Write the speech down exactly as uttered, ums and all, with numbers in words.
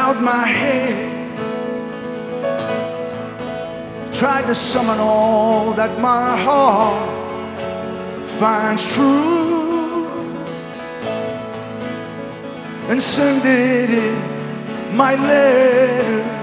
bowed my head, tried to summon all that my heart finds true, and send it in my letter